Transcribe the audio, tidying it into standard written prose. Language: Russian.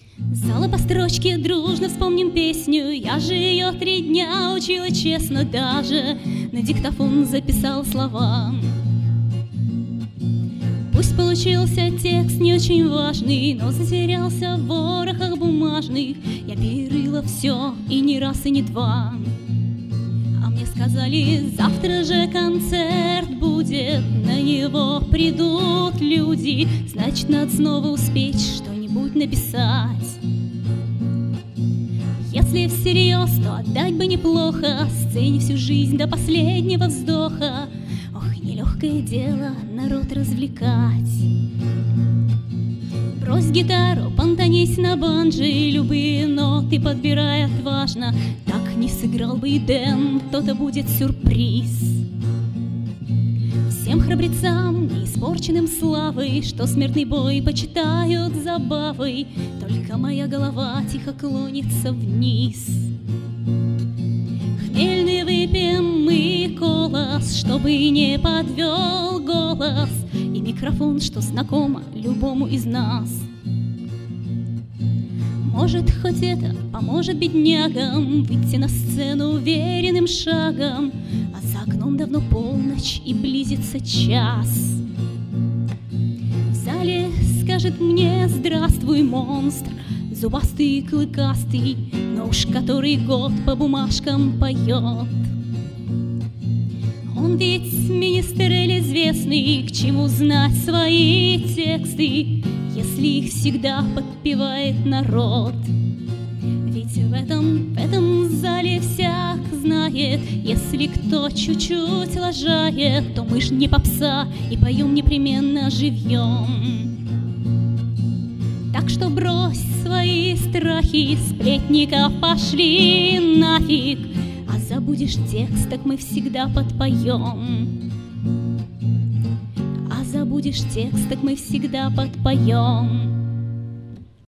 Зала по строчке дружно вспомним песню. Я же ее 3 дня учила честно, даже на диктофон записал слова. Пусть получился текст не очень важный, но затерялся в ворохах бумажных. Я перерыла все и не раз, и не два. А мне сказали, завтра же концерт будет, на него придут люди, значит, надо снова успеть что-нибудь написать. Если всерьез, то отдать бы неплохо сцене всю жизнь до последнего вздоха. Ох, нелегкое дело народ развлекать. Брось гитару, понтанись на банджи, любые ноты подбирай отважно. Так не сыграл бы и Дэн, то-то будет сюрприз. Всем храбрецам, не испорченным славой, что смертный бой почитают забавой, только моя голова тихо клонится вниз. Хмельный выпьем мы колос, чтобы не подвел голос, и микрофон, что знакомо любому из нас. Может, хоть это поможет беднягам выйти на сцену уверенным шагом, а за окном давно полночь и близится час. В зале скажет мне здравствуй, монстр, зубастый и клыкастый, но уж который год по бумажкам поет. Он ведь министрель известный, к чему знать свои тексты, если их всегда подпевает народ. Ведь в этом зале всяк знает, если кто чуть-чуть лажает, то мы ж не попса и поем непременно живьем. Так что брось свои страхи, сплетников пошли нафиг, а забудешь текст, так мы всегда подпоем. А забудешь текст, так мы всегда подпоем.